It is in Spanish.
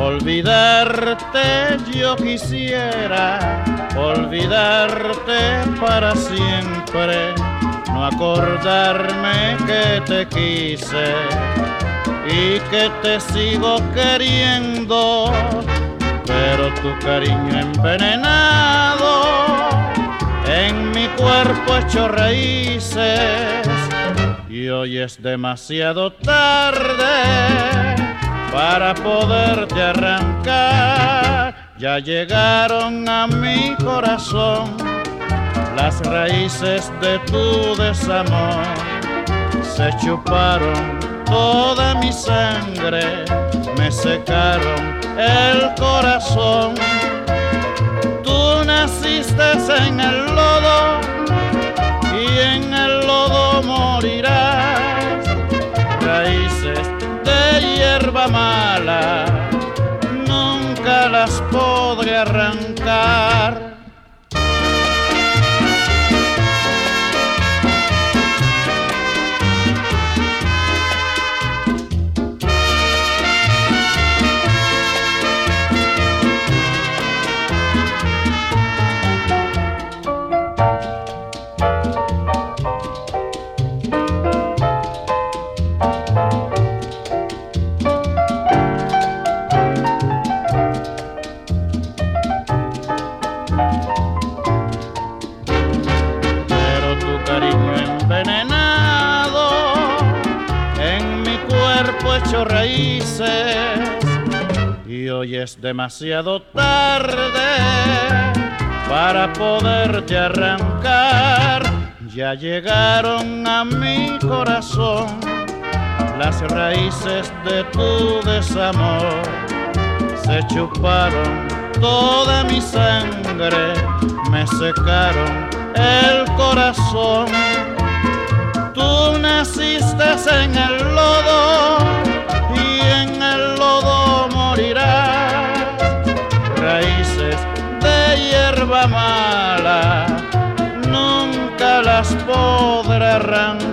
Olvidarte yo quisiera, olvidarte para siempre, no acordarme que te quise y que te sigo queriendo, pero tu cariño envenenado en mi cuerpo hecho raíces, y hoy es demasiado tarde para poderte arrancar. Ya llegaron a mi corazón las raíces de tu desamor, se chuparon toda mi sangre, me secaron el corazón. Tú naciste en el lodo y en el lodo morirás. Raíces de hierba mala nunca las podré arrancar. Hecho raíces, y hoy es demasiado tarde para poderte arrancar. Ya llegaron a mi corazón las raíces de tu desamor, se chuparon toda mi sangre, me secaron el corazón. Tú naciste en el lodo y en el lodo morirás. Raíces de hierba mala nunca las podré arrancar.